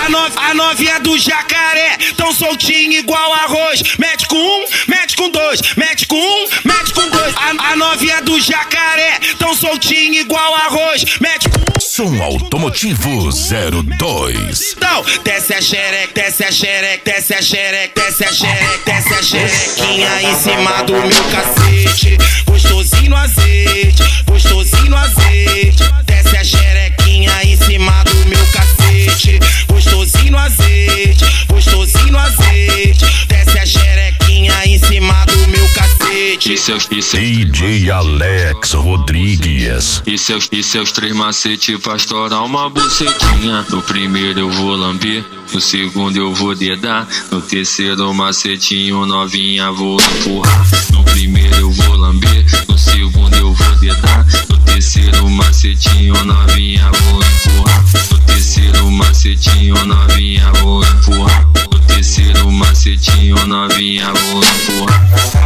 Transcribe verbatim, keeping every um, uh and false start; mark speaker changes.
Speaker 1: A, no, a novinha do jacaré, tão soltinha igual arroz. Mete com um, mete com dois, mete com um, mete com dois. A, a novinha do jacaré, tão soltinha igual arroz. Mete com um.
Speaker 2: Som Automotivo zero dois.
Speaker 1: Então, desce a xereca, desce a xereca, desce a xereca, desce a xereca, desce a xerequinha em cima do meu cacete. Gostosinho no azeite, gostosinho no azeite. Desce a xerequinha em cima do meu cacete. Gostosinho no azeite, gostosinho no azeite. Desce a xerequinha em cima do meu cacete.
Speaker 3: E seus, e seus
Speaker 2: D J Alex Rodrigues.
Speaker 3: E seus, e seus três macetes pra estourar uma bucetinha. No primeiro eu vou lamber, no segundo eu vou dedar, no terceiro macetinho novinha vou empurrar. No primeiro eu vou lamber, no segundo eu vou dedar, no terceiro macetinho novinha vou empurrar. No terceiro macetinho novinha vou empurrar. No terceiro macetinho novinha vou empurrar.